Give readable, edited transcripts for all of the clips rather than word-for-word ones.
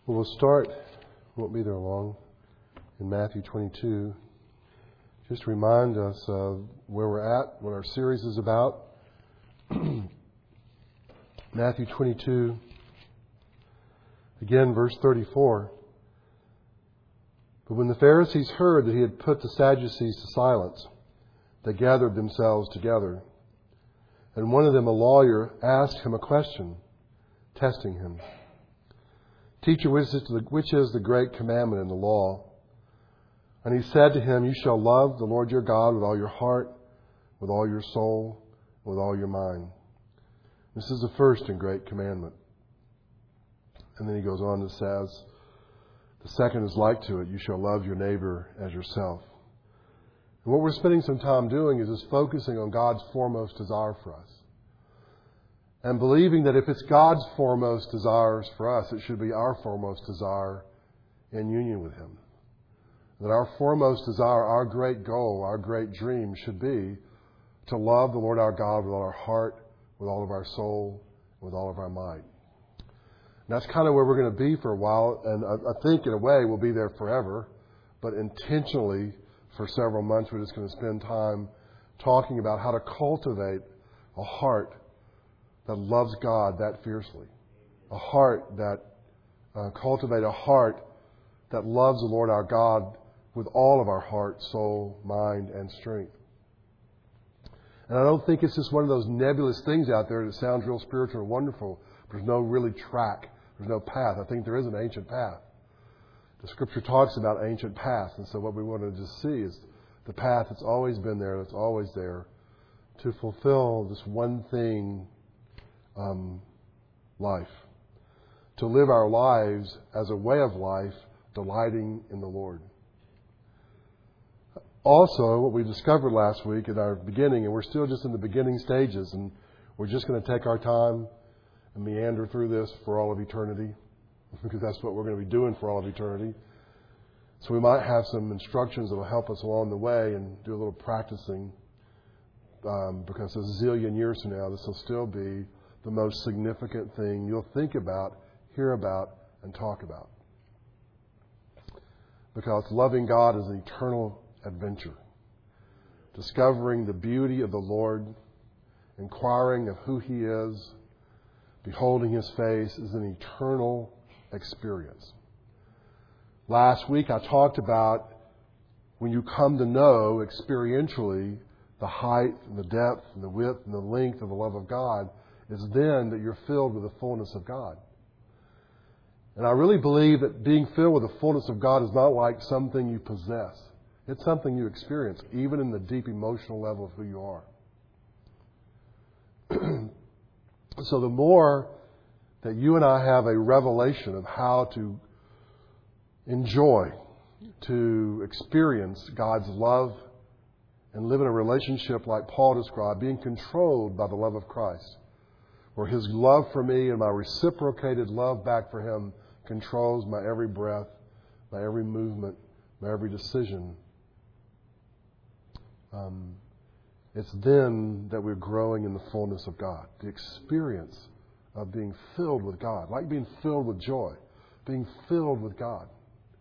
Well, we'll start, won't be there long, in Matthew 22. Just to remind us of where we're at, what our series is about. Matthew 22, again, verse 34. But when the Pharisees heard that he had put the Sadducees to silence, they gathered themselves together. And one of them, a lawyer, asked him a question, testing him. Teacher, which is the great commandment in the law? And he said to him, you shall love the Lord your God with all your heart, with all your soul, with all your mind. This is the first and great commandment. And then he goes on and says, the second is like to it, you shall love your neighbor as yourself. And what we're spending some time doing is just focusing on God's foremost desire for us. And believing that if it's God's foremost desires for us, it should be our foremost desire in union with Him. That our foremost desire, our great goal, our great dream should be to love the Lord our God with all our heart, with all of our soul, with all of our might. And that's kind of where we're going to be for a while. And I think in a way we'll be there forever. But intentionally, for several months, we're just going to spend time talking about how to cultivate a heart that loves God that fiercely. A heart that, cultivate a heart that loves the Lord our God with all of our heart, soul, mind, and strength. And I don't think it's just one of those nebulous things out there that sounds real spiritual and wonderful. There's no really track. There's no path. I think there is an ancient path. The Scripture talks about ancient paths. And so what we want to just see is the path that's always been there, that's always there, to fulfill this one thing, life. To live our lives as a way of life, delighting in the Lord. Also, what we discovered last week in our beginning, and we're still just in the beginning stages, and we're just going to take our time and meander through this for all of eternity, because that's what we're going to be doing for all of eternity. So we might have some instructions that will help us along the way and do a little practicing, because a zillion years from now, this will still be the most significant thing you'll think about, hear about, and talk about. Because loving God is an eternal adventure. Discovering the beauty of the Lord, inquiring of who He is, beholding His face is an eternal experience. Last week I talked about when you come to know experientially the height and the depth and the width and the length of the love of God, it's then that you're filled with the fullness of God. And I really believe that being filled with the fullness of God is not like something you possess. It's something you experience, even in the deep emotional level of who you are. So the more that you and I have a revelation of how to enjoy, to experience God's love and live in a relationship like Paul described, being controlled by the love of Christ, where His love for me and my reciprocated love back for Him controls my every breath, my every movement, my every decision. It's then that we're growing in the fullness of God. The experience of being filled with God, like being filled with joy, being filled with God.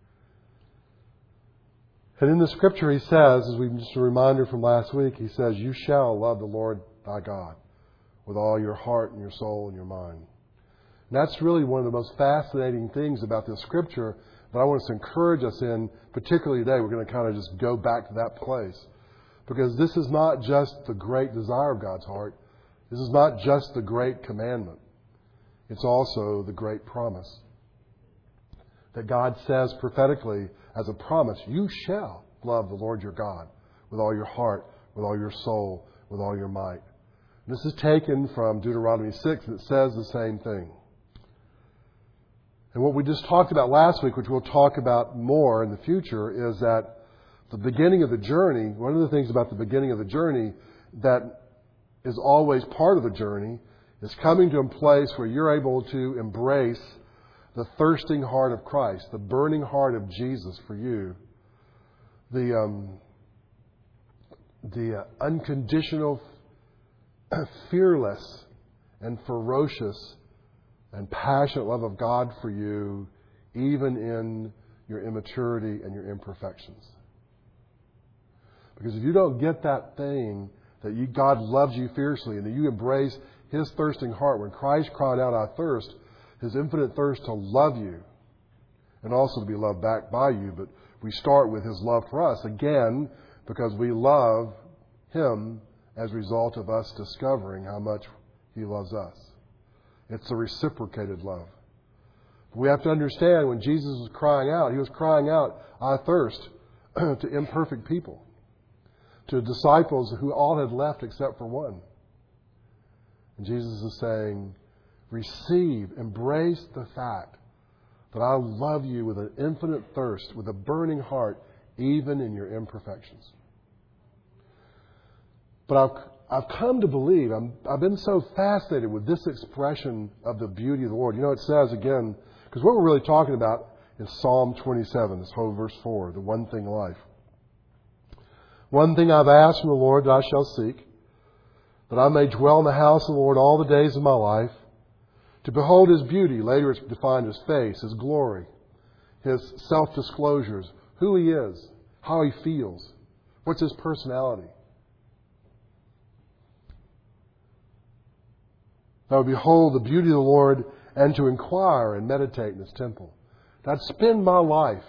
And in the Scripture He says, as we just a reminder from last week, He says, you shall love the Lord thy God with all your heart and your soul and your mind. And that's really one of the most fascinating things about this Scripture that I want us to encourage us in, particularly today. We're going to kind of just go back to that place. Because this is not just the great desire of God's heart. This is not just the great commandment. It's also the great promise. That God says prophetically as a promise, you shall love the Lord your God with all your heart, with all your soul, with all your might. And this is taken from Deuteronomy 6 that says the same thing. And what we just talked about last week, which we'll talk about more in the future, is that the beginning of the journey, one of the things about the beginning of the journey that is always part of the journey is coming to a place where you're able to embrace the thirsting heart of Christ, the burning heart of Jesus for you, the unconditional, fearless and ferocious and passionate love of God for you even in your immaturity and your imperfections. Because if you don't get that thing that God loves you fiercely and that you embrace His thirsting heart, when Christ cried out, "I thirst," His infinite thirst to love you and also to be loved back by you. But we start with His love for us, again, because we love Him as a result of us discovering how much He loves us. It's a reciprocated love. We have to understand when Jesus was crying out, He was crying out, "I thirst," to imperfect people, to disciples who all had left except for one. And Jesus is saying, receive, embrace the fact that I love you with an infinite thirst, with a burning heart, even in your imperfections. But I've come to believe, I've been so fascinated with this expression of the beauty of the Lord. You know, it says again, because what we're really talking about is Psalm 27, this whole verse 4, the one thing life. One thing I've asked from the Lord that I shall seek, that I may dwell in the house of the Lord all the days of my life, to behold His beauty. Later it's defined His face, His glory, His self-disclosures, who He is, how He feels, what's His personality. I would behold the beauty of the Lord and to inquire and meditate in His temple. I'd spend my life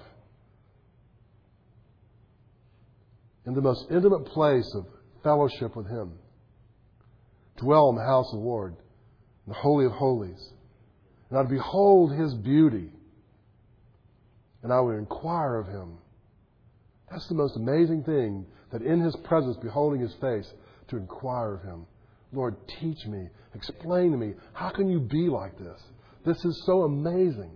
in the most intimate place of fellowship with Him. Dwell in the house of the Lord, in the Holy of Holies. And I'd behold His beauty. And I would inquire of Him. That's the most amazing thing, that in His presence, beholding His face, to inquire of Him. Lord, teach me, explain to me, how can you be like this? This is so amazing.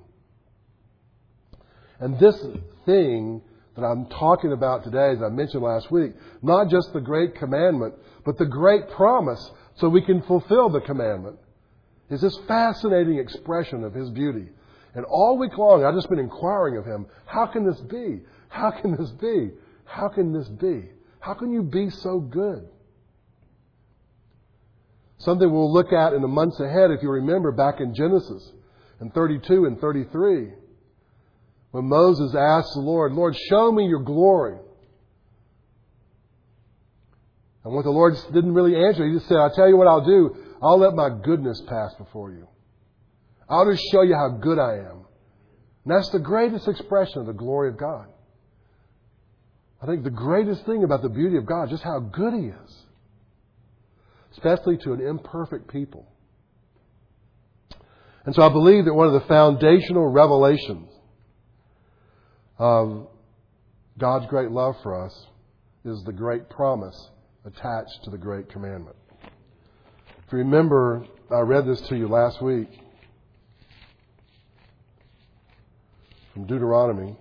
And this thing that I'm talking about today, as I mentioned last week, not just the great commandment, but the great promise so we can fulfill the commandment, is this fascinating expression of His beauty. And all week long, I've just been inquiring of Him, how can this be? How can this be? How can this be? How can you be so good? Something we'll look at in the months ahead, if you remember back in Genesis, in 32 and 33, when Moses asked the Lord, "Lord, show me your glory." And what the Lord didn't really answer, He just said, "I'll tell you what I'll do. I'll let my goodness pass before you. I'll just show you how good I am." And that's the greatest expression of the glory of God. I think the greatest thing about the beauty of God is just how good He is, especially to an imperfect people. And so I believe that one of the foundational revelations of God's great love for us is the great promise attached to the great commandment. If you remember, I read this to you last week from Deuteronomy,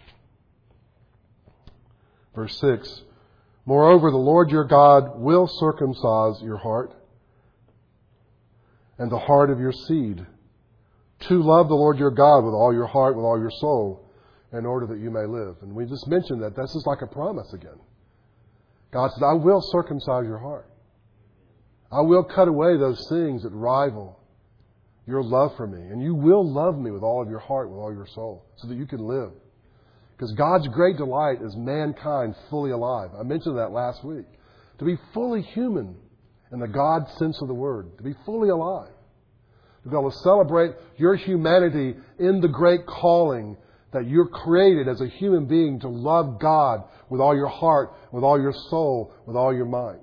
verse 6. "Moreover, the Lord your God will circumcise your heart and the heart of your seed, to love the Lord your God with all your heart, with all your soul, in order that you may live." And we just mentioned that this is like a promise again. God says, "I will circumcise your heart. I will cut away those things that rival your love for me. And you will love me with all of your heart, with all your soul, so that you can live." Because God's great delight is mankind fully alive. I mentioned that last week. To be fully human in the God sense of the word. To be fully alive. To be able to celebrate your humanity in the great calling that you're created as a human being to love God with all your heart, with all your soul, with all your mind.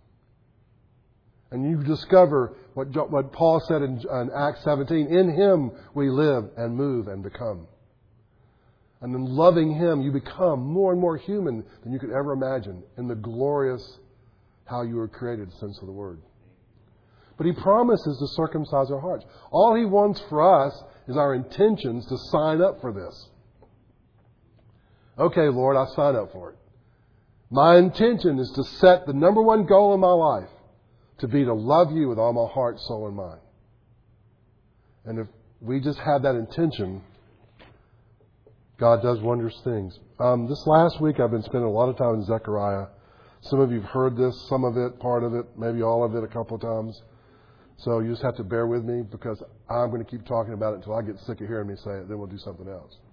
And you discover what Paul said in Acts 17. In Him we live and move and become. And in loving Him, you become more and more human than you could ever imagine in the glorious how you were created sense of the word. But He promises to circumcise our hearts. All He wants for us is our intentions to sign up for this. Okay, Lord, I sign up for it. My intention is to set the number one goal in my life to be to love you with all my heart, soul, and mind. And if we just have that intention, God does wondrous things. This last week I've been spending a lot of time in Zechariah. Some of you have heard this, some of it, part of it, maybe all of it a couple of times. So you just have to bear with me because I'm going to keep talking about it until I get sick of hearing me say it. Then we'll do something else.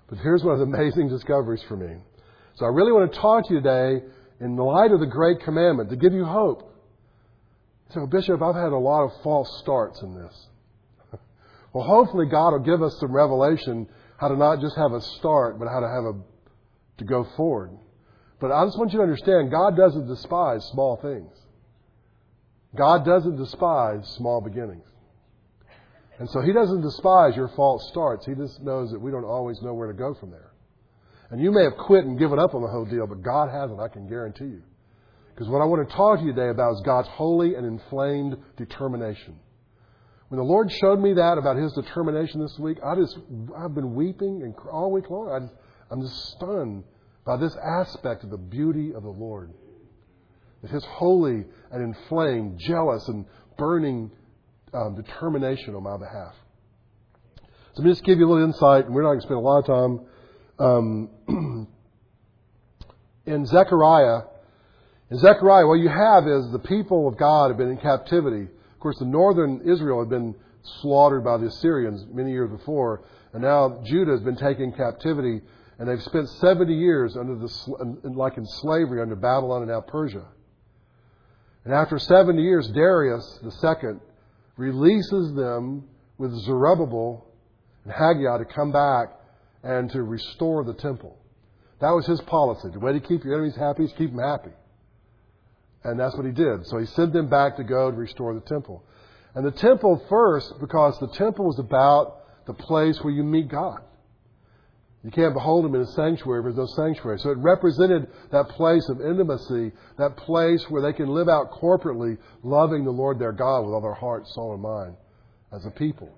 But here's one of the amazing discoveries for me. So I really want to talk to you today in the light of the Great Commandment to give you hope. So, Bishop, I've had a lot of false starts in this. Well, hopefully God will give us some revelation how to not just have a start, but how to go forward. But I just want you to understand, God doesn't despise small things. God doesn't despise small beginnings. And so He doesn't despise your false starts. He just knows that we don't always know where to go from there. And you may have quit and given up on the whole deal, but God hasn't, I can guarantee you. Because what I want to talk to you today about is God's holy and inflamed determination. When the Lord showed me that about His determination this week, I've been weeping and all week long. I'm just stunned by this aspect of the beauty of the Lord. That His holy and inflamed, jealous and burning determination on my behalf. So let me just give you a little insight, and we're not going to spend a lot of time. In Zechariah, what you have is the people of God have been in captivity. Of course, the northern Israel had been slaughtered by the Assyrians many years before, and now Judah has been taken in captivity, and they've spent 70 years like in slavery under Babylon and now Persia. And after 70 years, Darius II releases them with Zerubbabel and Haggai to come back and to restore the temple. That was his policy. The way to keep your enemies happy is keep them happy. And that's what he did. So he sent them back to go to restore the temple. And the temple first, because the temple was about the place where you meet God. You can't behold Him in a sanctuary if there's no sanctuary. So it represented that place of intimacy, that place where they can live out corporately, loving the Lord their God with all their heart, soul, and mind as a people.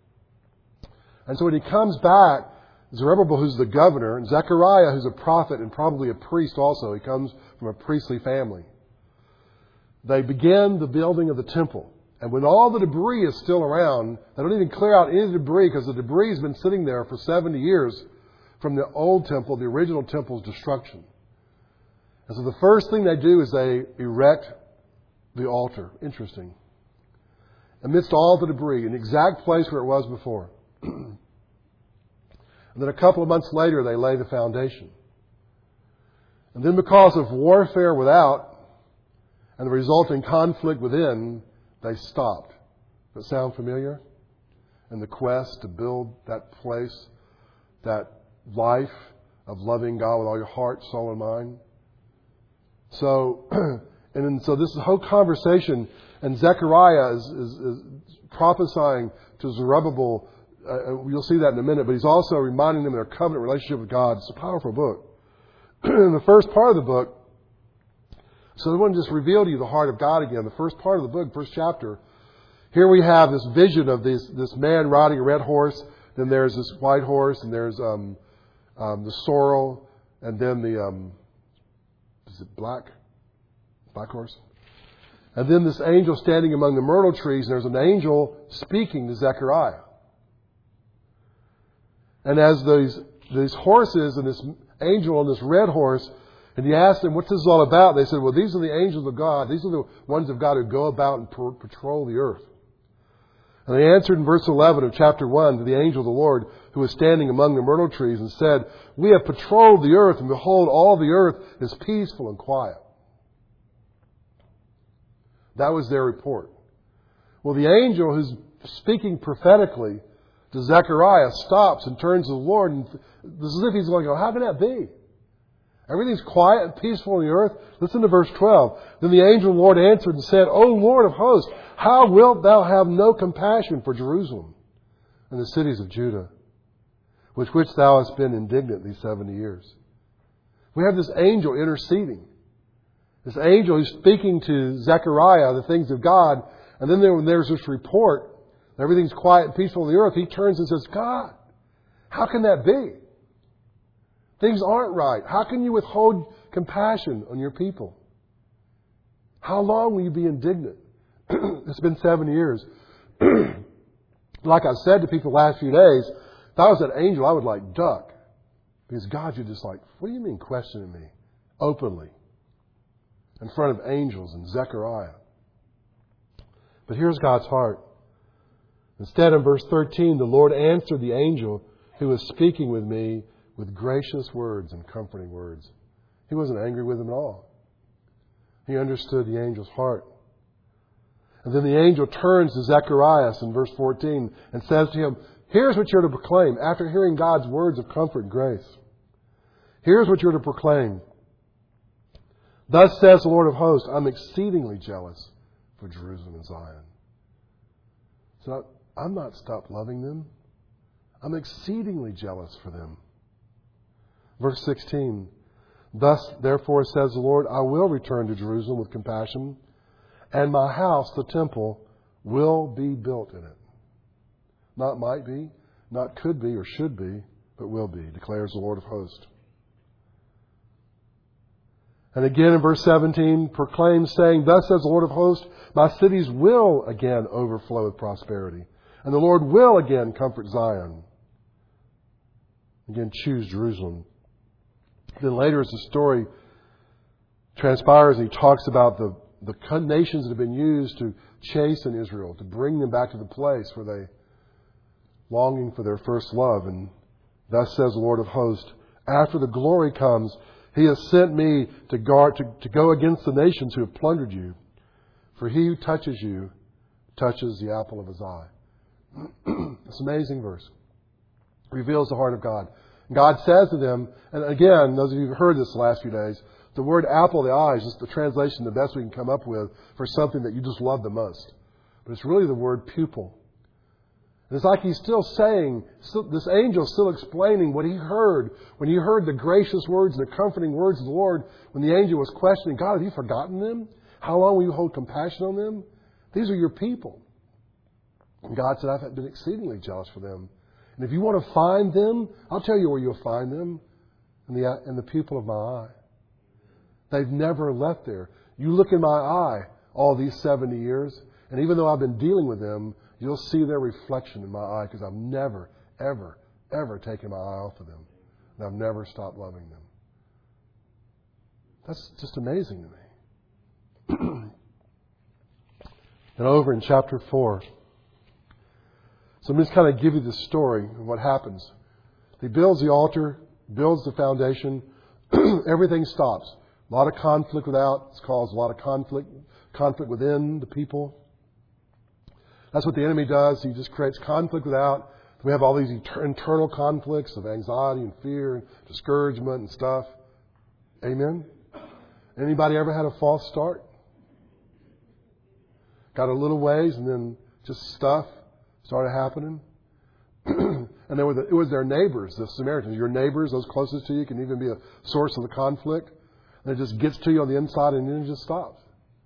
And so when he comes back, Zerubbabel, who's the governor, and Zechariah, who's a prophet and probably a priest also, he comes from a priestly family. They begin the building of the temple. And when all the debris is still around, they don't even clear out any debris because the debris has been sitting there for 70 years from the old temple, the original temple's destruction. And so the first thing they do is they erect the altar. Interesting. Amidst all the debris, in the exact place where it was before. And then a couple of months later, they lay the foundation. And then because of warfare without and the resulting conflict within, they stopped. Does that sound familiar? In the quest to build that place, that life of loving God with all your heart, soul, and mind. So, so this whole conversation, and Zechariah is prophesying to Zerubbabel. You'll see that in a minute, but he's also reminding them of their covenant relationship with God. It's a powerful book. In the first part of the book, so I want to just reveal to you the heart of God again. The first part of the book, first chapter, here we have this vision of this man riding a red horse. Then there's this white horse, and there's the sorrel, and then the is it black horse? And then this angel standing among the myrtle trees, and there's an angel speaking to Zechariah. And as these horses and this angel on this red horse, and he asked them, what's this all about? They said, well, these are the angels of God. These are the ones of God who go about and patrol the earth. And they answered in verse 11 of chapter 1 to the angel of the Lord who was standing among the myrtle trees and said, we have patrolled the earth, and behold, all the earth is peaceful and quiet. That was their report. Well, the angel who's speaking prophetically to Zechariah stops and turns to the Lord, and this is as if he's going, how can that be? Everything's quiet and peaceful on the earth. Listen to verse 12. Then the angel of the Lord answered and said, O Lord of hosts, how wilt thou have no compassion for Jerusalem and the cities of Judah, with which thou hast been indignant these 70 years? We have this angel interceding. This angel who's speaking to Zechariah the things of God. And then when there's this report, everything's quiet and peaceful on the earth, he turns and says, God, how can that be? Things aren't right. How can you withhold compassion on your people? How long will you be indignant? It's been 7 years. Like I've said to people the last few days, if I was an angel, I would like duck. Because God, you're just like, what do you mean questioning me? Openly. In front of angels and Zechariah. But here's God's heart. Instead, in verse 13, the Lord answered the angel who was speaking with me with gracious words and comforting words. He wasn't angry with them at all. He understood the angel's heart. And then the angel turns to Zechariah in verse 14 and says to him, here's what you're to proclaim after hearing God's words of comfort and grace. Here's what you're to proclaim. Thus says the Lord of hosts, I'm exceedingly jealous for Jerusalem and Zion. So I'm not stopped loving them. I'm exceedingly jealous for them. Verse 16, thus, therefore, says the Lord, I will return to Jerusalem with compassion, and my house, the temple, will be built in it. Not might be, not could be or should be, but will be, declares the Lord of hosts. And again in verse 17, proclaims, saying, thus says the Lord of hosts, my cities will again overflow with prosperity, and the Lord will again comfort Zion. Again, choose Jerusalem. Then later, as the story transpires, he talks about the nations that have been used to chasten Israel, to bring them back to the place where they longing for their first love. And thus says the Lord of hosts, after the glory comes, He has sent me to go against the nations who have plundered you. For he who touches you touches the apple of His eye. It's an amazing verse. It reveals the heart of God. God says to them, and again, those of you who have heard this the last few days, the word apple of the eye is just the translation the best we can come up with for something that you just love the most. But it's really the word pupil. And it's like he's still saying, this angel is still explaining what he heard when he heard the gracious words and the comforting words of the Lord, when the angel was questioning, God, have you forgotten them? How long will you hold compassion on them? These are your people. And God said, I've been exceedingly jealous for them. And if you want to find them, I'll tell you where you'll find them. In the pupil of my eye. They've never left there. You look in my eye all these 70 years, and even though I've been dealing with them, you'll see their reflection in my eye because I've never, ever, ever taken my eye off of them. And I've never stopped loving them. That's just amazing to me. And over in chapter 4, so I'm just kind of give you the story of what happens. He builds the altar, builds the foundation, everything stops. A lot of conflict without. It's caused a lot of conflict within the people. That's what the enemy does. He just creates conflict without. We have all these internal conflicts of anxiety and fear and discouragement and stuff. Amen? Anybody ever had a false start? Got a little ways and then just stuff started happening? And it was their neighbors, the Samaritans. Your neighbors, those closest to you, can even be a source of the conflict. And it just gets to you on the inside and then it just stops.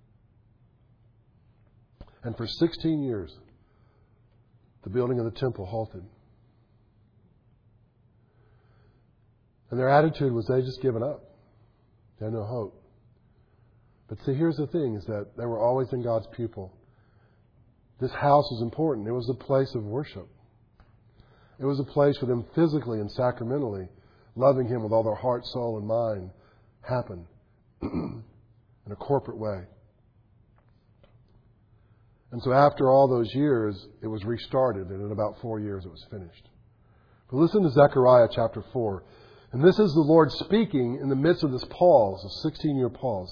And for 16 years, the building of the temple halted. And their attitude was they just given up. They had no hope. But see, here's the thing, is that they were always in God's pupil. This house was important. It was a place of worship. It was a place for them physically and sacramentally, loving Him with all their heart, soul, and mind, happen in a corporate way. And so after all those years, it was restarted, and in about 4 years it was finished. But listen to Zechariah chapter 4. And this is the Lord speaking in the midst of this pause, a 16-year pause.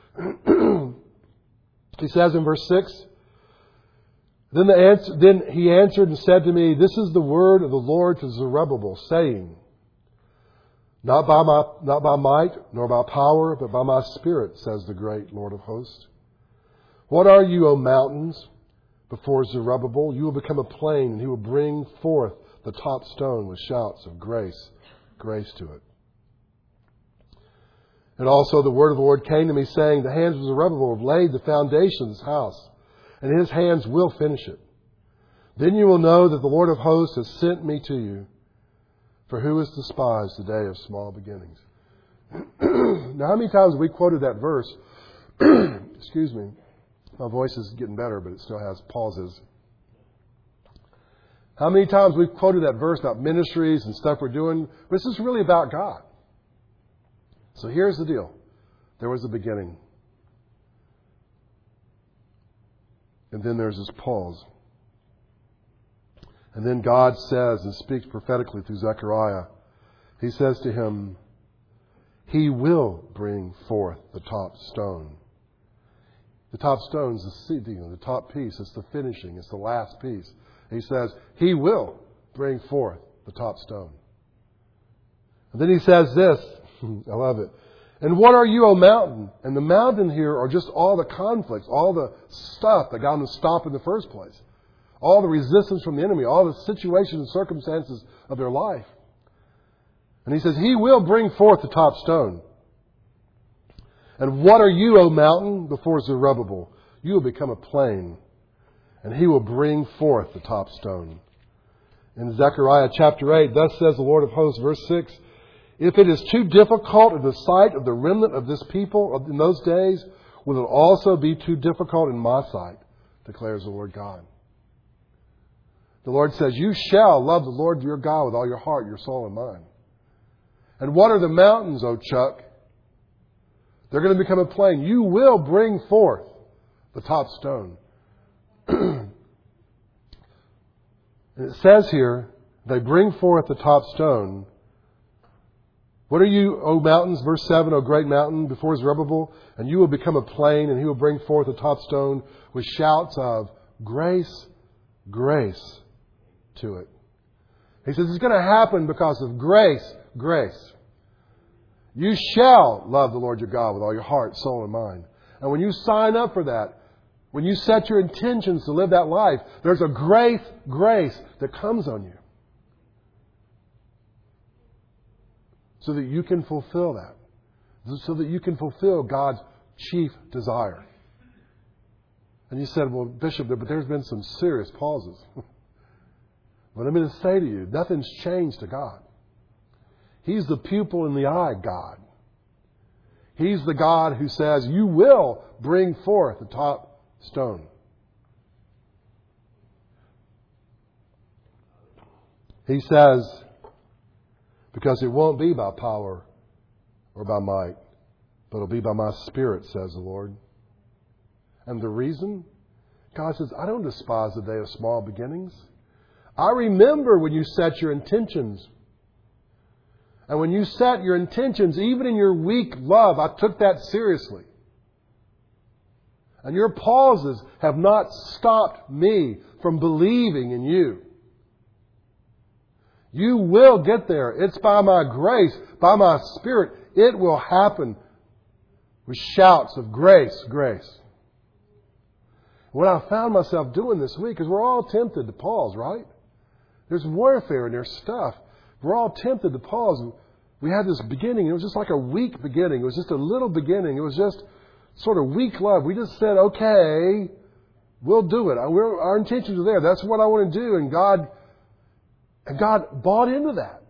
He says in verse 6, Then he answered and said to me, This is the word of the Lord to Zerubbabel, saying, Not by might, nor by power, but by my Spirit, says the great Lord of hosts. What are you, O mountains, before Zerubbabel? You will become a plain, and he will bring forth the top stone with shouts of grace to it. And also the word of the Lord came to me, saying, The hands of Zerubbabel have laid the foundation of this house, and his hands will finish it. Then you will know that the Lord of hosts has sent me to you. For who has despised the day of small beginnings? Now, how many times have we quoted that verse? Excuse me. My voice is getting better, but it still has pauses. How many times we've quoted that verse about ministries and stuff we're doing? This is really about God. So here's the deal. There was a beginning. And then there's this pause. And then God says and speaks prophetically through Zechariah. He says to him, He will bring forth the top stone. The top stone is the top piece. It's the finishing. It's the last piece. He says, He will bring forth the top stone. And then He says this. I love it. And what are you, O mountain? And the mountain here are just all the conflicts, all the stuff that got them to stop in the first place. All the resistance from the enemy, all the situations and circumstances of their life. And He says, He will bring forth the top stone. And what are you, O mountain? Before Zerubbabel, you will become a plain. And He will bring forth the top stone. In Zechariah chapter 8, thus says the Lord of hosts, verse 6, If it is too difficult in the sight of the remnant of this people in those days, will it also be too difficult in my sight, declares the Lord God. The Lord says, you shall love the Lord your God with all your heart, your soul, and mind. And what are the mountains, O Chuck? They're going to become a plain. You will bring forth the top stone. And it says here, they bring forth the top stone. What are you, O mountains? Verse 7, O great mountain, before Zerubbabel, and you will become a plain, and He will bring forth the top stone with shouts of grace, grace to it. He says it's going to happen because of grace, grace. You shall love the Lord your God with all your heart, soul, and mind. And when you sign up for that, when you set your intentions to live that life, there's a grace that comes on you. So that you can fulfill that. So that you can fulfill God's chief desire. And you said, well, Bishop, but there's been some serious pauses. But I'm going to say to you, nothing's changed to God. He's the pupil in the eye God. He's the God who says, you will bring forth the top stone. He says, because it won't be by power or by might, but it'll be by my Spirit, says the Lord. And the reason? God says, I don't despise the day of small beginnings. I remember when you set your intentions. And when you set your intentions, even in your weak love, I took that seriously. And your pauses have not stopped me from believing in you. You will get there. It's by my grace, by my Spirit. It will happen with shouts of grace, grace. What I found myself doing this week is we're all tempted to pause, right? There's warfare and there's stuff. We're all tempted to pause. We had this beginning. It was just like a weak beginning. It was just a little beginning. It was just sort of weak love. We just said, okay, we'll do it. Our intentions are there. That's what I want to do. And God bought into that.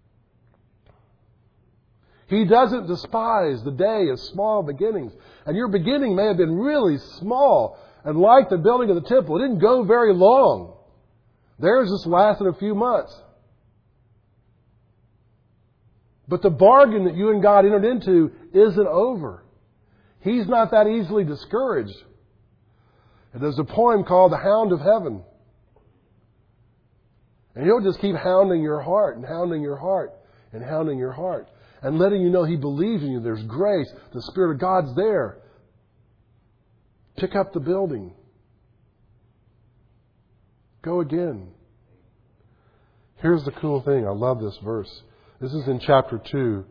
He doesn't despise the day of small beginnings. And your beginning may have been really small. And like the building of the temple, it didn't go very long. Theirs just lasted a few months. But the bargain that you and God entered into isn't over. He's not that easily discouraged. And there's a poem called The Hound of Heaven. And He'll just keep hounding your heart and hounding your heart and hounding your heart. And letting you know He believes in you. There's grace. The Spirit of God's there. Pick up the building. Go again. Here's the cool thing. I love this verse. This is in chapter 2,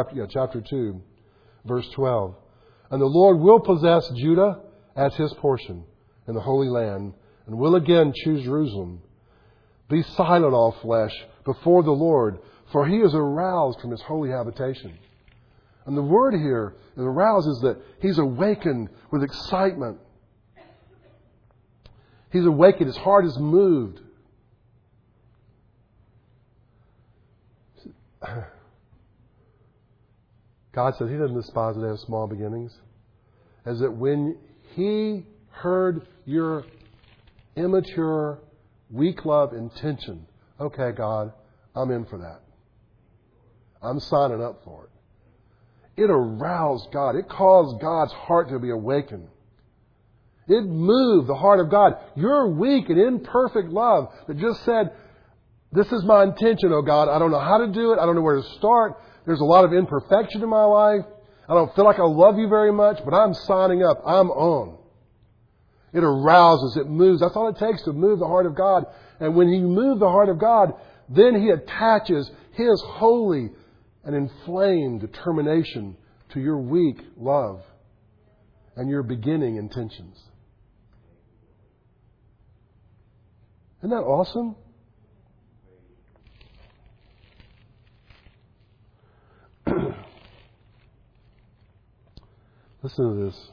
verse 12. And the Lord will possess Judah as His portion in the Holy Land, and will again choose Jerusalem. Be silent, all flesh, before the Lord, for He is aroused from His holy habitation. And the word here, aroused, is that He's awakened with excitement. He's awakened. His heart is moved. God said He doesn't despise the day of small beginnings. As that when He heard your immature, weak love intention, okay, God, I'm in for that. I'm signing up for it. It aroused God. It caused God's heart to be awakened. It moved the heart of God. Your weak and imperfect love that just said, This is my intention, oh God. I don't know how to do it. I don't know where to start. There's a lot of imperfection in my life. I don't feel like I love you very much, but I'm signing up. I'm on. It arouses. It moves. That's all it takes to move the heart of God. And when you move the heart of God, then He attaches His holy and inflamed determination to your weak love and your beginning intentions. Isn't that awesome? Listen to this.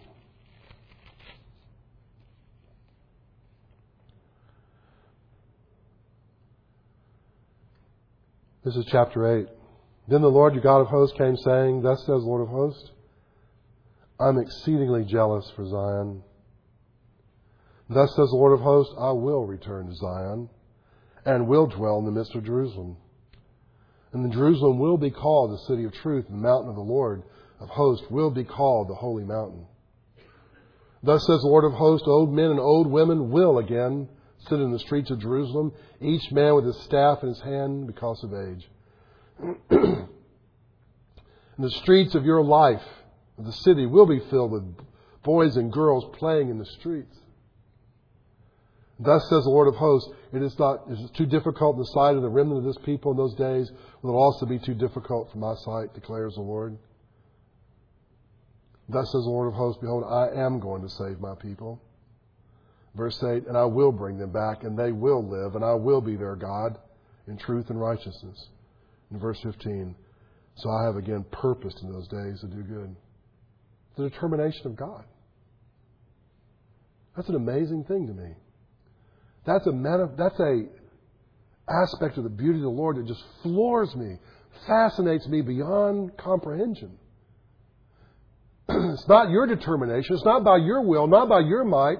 This is chapter 8. Then the Lord your God of hosts came saying, Thus says the Lord of hosts, I'm exceedingly jealous for Zion. Thus says the Lord of hosts, I will return to Zion and will dwell in the midst of Jerusalem. And Jerusalem will be called the city of truth, and the mountain of the Lord of hosts will be called the holy mountain. Thus says the Lord of hosts, old men and old women will again sit in the streets of Jerusalem, each man with his staff in his hand because of age. And the streets of your life, of the city, will be filled with boys and girls playing in the streets. Thus says the Lord of hosts, it is too difficult in the sight of the remnant of this people in those days. It will also be too difficult for my sight, declares the Lord. Thus says the Lord of hosts, behold, I am going to save my people. Verse 8, and I will bring them back, and they will live, and I will be their God in truth and righteousness. In verse 15, so I have again purposed in those days to do good. The determination of God. That's an amazing thing to me. That's a aspect of the beauty of the Lord that just floors me, fascinates me beyond comprehension. It's not your determination. It's not by your will, not by your might.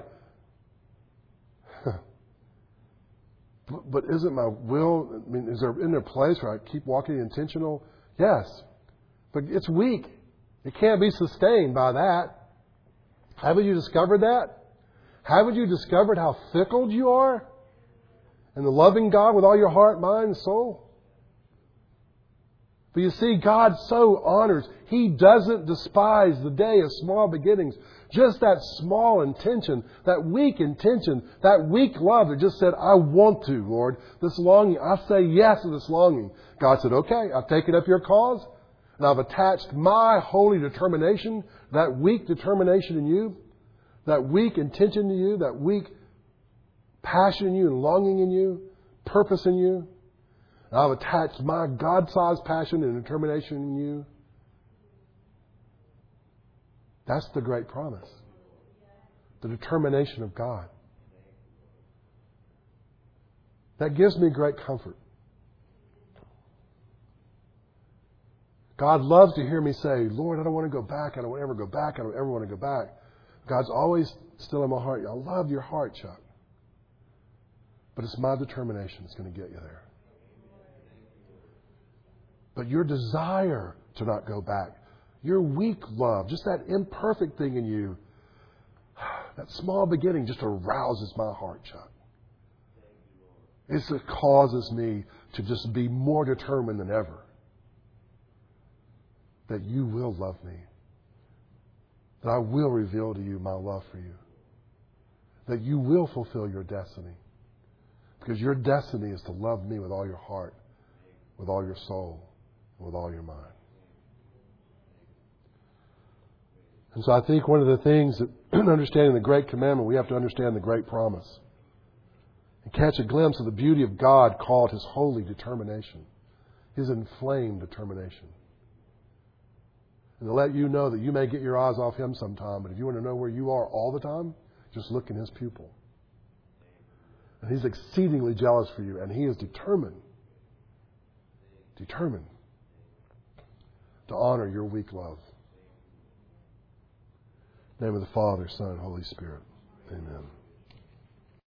But isn't my will, I mean, isn't there a place where I keep walking intentional? Yes. But it's weak. It can't be sustained by that. Haven't you discovered that? Haven't you discovered how fickle you are? And the loving God with all your heart, mind, and soul? But you see, God so honors. He doesn't despise the day of small beginnings. Just that small intention, that weak love that just said, I want to, Lord. This longing, I say yes to this longing. God said, okay, I've taken up your cause, and I've attached my holy determination, that weak determination in you, that weak intention to you, that weak passion in you and longing in you, purpose in you. And I've attached my God-sized passion and determination in you. That's the great promise. The determination of God. That gives me great comfort. God loves to hear me say, Lord, I don't want to go back. I don't ever go back. I don't ever want to go back. God's always still in my heart. I love your heart, Chuck. But it's my determination that's going to get you there. But your desire to not go back, your weak love, just that imperfect thing in you, that small beginning just arouses my heart, Chuck. It causes me to just be more determined than ever that you will love me. That I will reveal to you my love for you. That you will fulfill your destiny. Because your destiny is to love me with all your heart, with all your soul, and with all your mind. And so I think one of the things that, understanding the great commandment, we have to understand the great promise. And catch a glimpse of the beauty of God called His holy determination. His inflamed determination. And to let you know that you may get your eyes off Him sometime, but if you want to know where you are all the time, just look in His pupil. And He's exceedingly jealous for you, and He is determined to honor your weak love. In the name of the Father, Son, and Holy Spirit. Amen.